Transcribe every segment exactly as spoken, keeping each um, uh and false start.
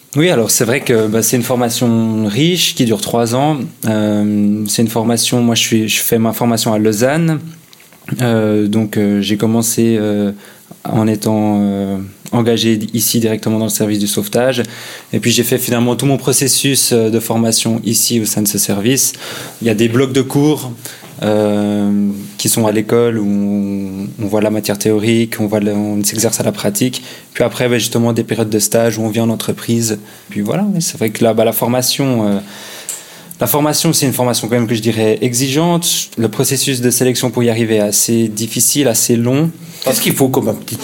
Oui, alors c'est vrai que bah, c'est une formation riche qui dure trois ans. Euh, c'est une formation, moi je, suis, je fais ma formation à Lausanne. Euh, donc euh, j'ai commencé euh, en étant euh, engagé ici directement dans le service du sauvetage. Et puis j'ai fait finalement tout mon processus de formation ici au sein de ce service. Il y a des blocs de cours euh, qui sont à l'école où on, on voit la matière théorique, on, voit le, on s'exerce à la pratique. Puis après, bah, justement, des périodes de stage où on vient en entreprise. Puis voilà, c'est vrai que là, bah, la formation... Euh, La formation, c'est une formation quand même que je dirais exigeante. Le processus de sélection pour y arriver est assez difficile, assez long. Qu'est-ce qu'il faut comme aptitude ?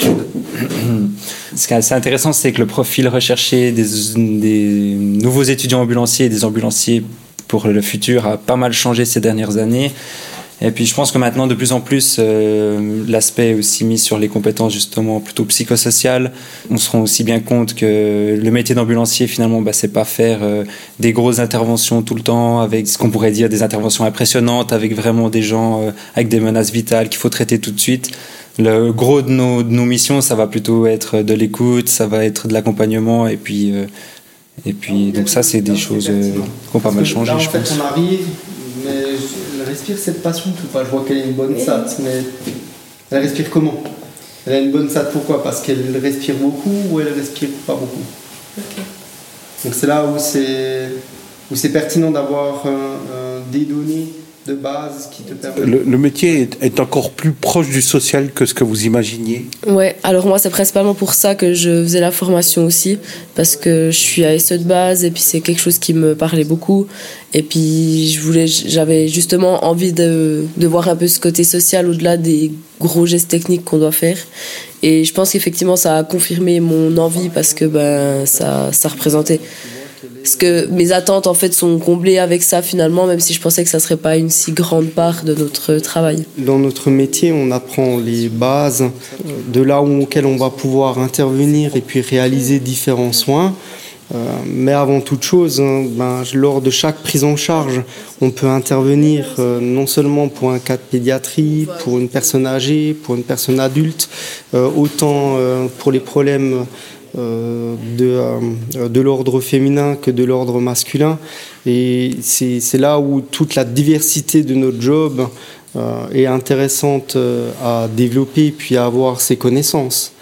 Ce qui est assez intéressant, c'est que le profil recherché des, des nouveaux étudiants ambulanciers et des ambulanciers pour le futur a pas mal changé ces dernières années. Et puis je pense que maintenant, de plus en plus, euh, l'aspect est aussi mis sur les compétences justement plutôt psychosociales. On se rend aussi bien compte que le métier d'ambulancier, finalement, bah, c'est pas faire euh, des grosses interventions tout le temps, avec ce qu'on pourrait dire des interventions impressionnantes, avec vraiment des gens euh, avec des menaces vitales qu'il faut traiter tout de suite. Le gros de nos, de nos missions, ça va plutôt être de l'écoute, ça va être de l'accompagnement, et puis, euh, et puis donc ça, c'est des choses euh, qui ont pas mal changé, là, en je fait, pense. On arrive, mais elle respire cette passion, tout pas. Je vois qu'elle a une bonne S A T, mais elle respire comment ? Elle a une bonne S A T pourquoi ? Parce qu'elle respire beaucoup ou elle respire pas beaucoup ? Okay. Donc c'est là où c'est, où c'est pertinent d'avoir euh, euh, des données de base qui te permettent... Le, le métier est, est encore plus proche du social que ce que vous imaginiez ? Ouais, alors moi c'est principalement pour ça que je faisais la formation aussi, parce que je suis A S E de base et puis c'est quelque chose qui me parlait beaucoup. Et puis je voulais, j'avais justement envie de, de voir un peu ce côté social au-delà des gros gestes techniques qu'on doit faire. Et je pense qu'effectivement ça a confirmé mon envie parce que ben, ça, ça représentait... Parce que mes attentes en fait sont comblées avec ça finalement, même si je pensais que ça serait pas une si grande part de notre travail. Dans notre métier, on apprend les bases de là où, auquel on va pouvoir intervenir et puis réaliser différents soins. Euh, mais avant toute chose, hein, ben, lors de chaque prise en charge, on peut intervenir euh, non seulement pour un cas de pédiatrie, pour une personne âgée, pour une personne adulte, euh, autant euh, pour les problèmes Euh, de, euh, de l'ordre féminin que de l'ordre masculin. Et c'est, c'est là où toute la diversité de notre job euh, est intéressante euh, à développer puis à avoir ses connaissances.